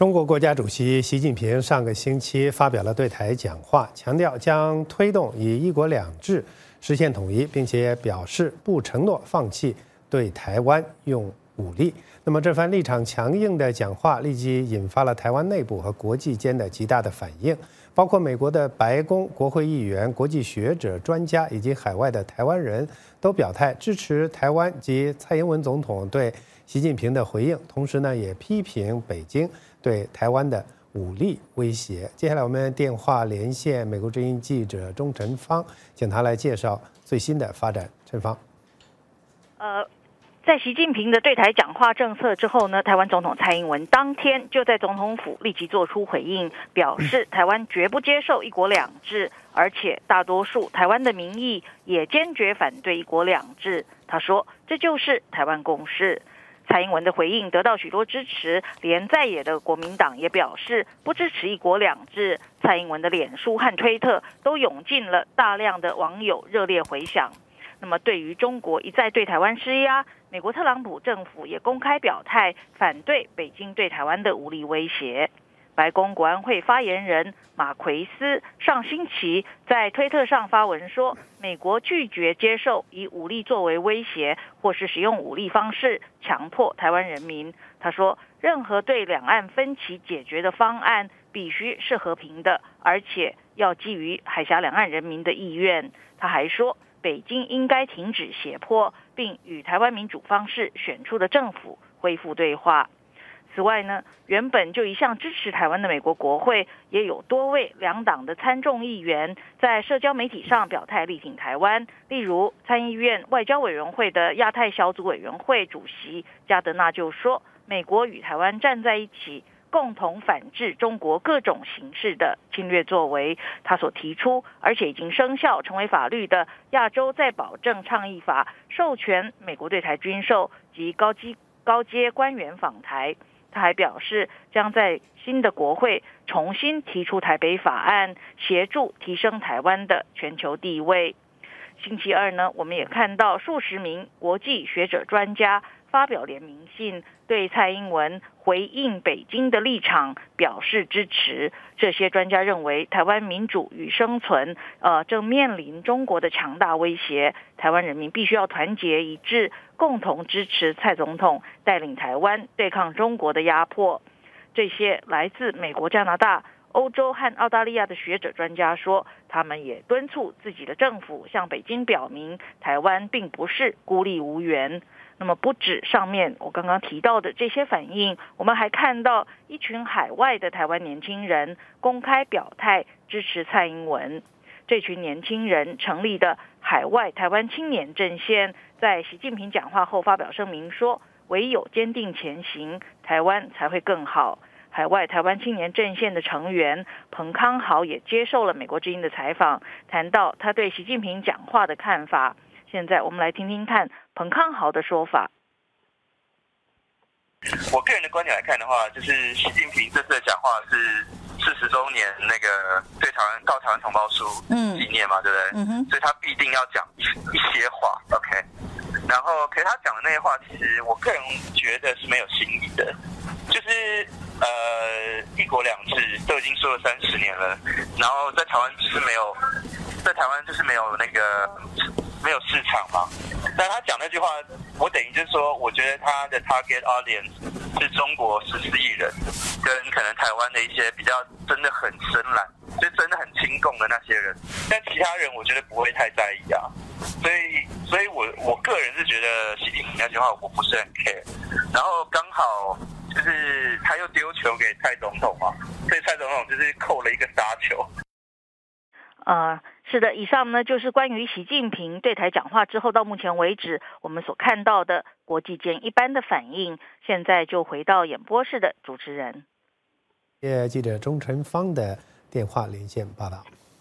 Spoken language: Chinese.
中国国家主席习近平上个星期发表了对台讲话，强调将推动以“一国两制”实现统一，并且表示不承诺放弃对台湾用武力。那么这番立场强硬的讲话立即引发了台湾内部和国际间的极大的反应，包括美国的白宫、国会议员、国际学者、专家以及海外的台湾人都表态支持台湾及蔡英文总统对习近平的回应，同时呢也批评北京对台湾的武力威胁。接下来我们电话连线美国之音记者钟晨芳，请他来介绍最新的发展。陈芳， 在习近平的对台讲话政策之后呢，台湾总统蔡英文当天就在总统府立即做出回应，表示台湾绝不接受一国两制，而且大多数台湾的民意也坚决反对一国两制。他说，这就是台湾共识。蔡英文的回应得到许多支持，连在野的国民党也表示不支持一国两制。蔡英文的脸书和推特都涌进了大量的网友热烈回响。那么对于中国一再对台湾施压，美国特朗普政府也公开表态反对北京对台湾的武力威胁。白宫国安会发言人马奎斯上星期在推特上发文说，美国拒绝接受以武力作为威胁或是使用武力方式强迫台湾人民。他说，任何对两岸分歧解决的方案必须是和平的，而且要基于海峡两岸人民的意愿。他还说，北京应该停止胁迫，并与台湾民主方式选出的政府恢复对话。此外呢，原本就一向支持台湾的美国国会也有多位两党的参众议员在社交媒体上表态力挺台湾。例如参议院外交委员会的亚太小组委员会主席加德纳就说，美国与台湾站在一起，共同反制中国各种形式的侵略作为。他所提出而且已经生效成为法律的亚洲再保证倡议法，授权美国对台军售及高阶官员访台。他还表示，将在新的国会重新提出台北法案，协助提升台湾的全球地位。星期二呢，我们也看到数十名国际学者专家发表联名信，对蔡英文回应北京的立场表示支持。这些专家认为，台湾民主与生存正面临中国的强大威胁，台湾人民必须要团结一致，共同支持蔡总统带领台湾对抗中国的压迫。这些来自美国、加拿大、欧洲和澳大利亚的学者专家说，他们也敦促自己的政府向北京表明，台湾并不是孤立无援。那么不止上面我刚刚提到的这些反应，我们还看到一群海外的台湾年轻人公开表态支持蔡英文。这群年轻人成立的海外台湾青年阵线，在习近平讲话后发表声明说，唯有坚定前行，台湾才会更好。海外台湾青年阵线的成员彭康豪也接受了美国之音的采访，谈到他对习近平讲话的看法。现在我们来听听看彭康豪的说法。 我个人的观点来看的话，就是习近平这次的讲话是40周年那个对台湾告台湾同胞书纪念嘛，对不对？所以他必定要讲一些话 ，OK。然后，可是他讲的那些话，其实我个人觉得是没有新意的，就是一国两制都已经说了30年了，然后在台湾就是没有那个没有市场嘛。但他讲那句话，我等于就是说，我觉得他的 target audience 是中国14亿人，跟可能台湾的一些比较真的很深蓝，就真的很亲共的那些人。但其他人我觉得不会太在意啊。所以我个人是觉得习近平那句话我不是很 care。然后刚好就是他又丢球给蔡总统嘛，所以蔡总统就是扣了一个杀球。 是的，以上呢就是关于习近平对台讲话之后到目前为止我们所看到的国际间一般的反应。现在就回到演播室的主持人。 记者钟晨芳的电话连线报道。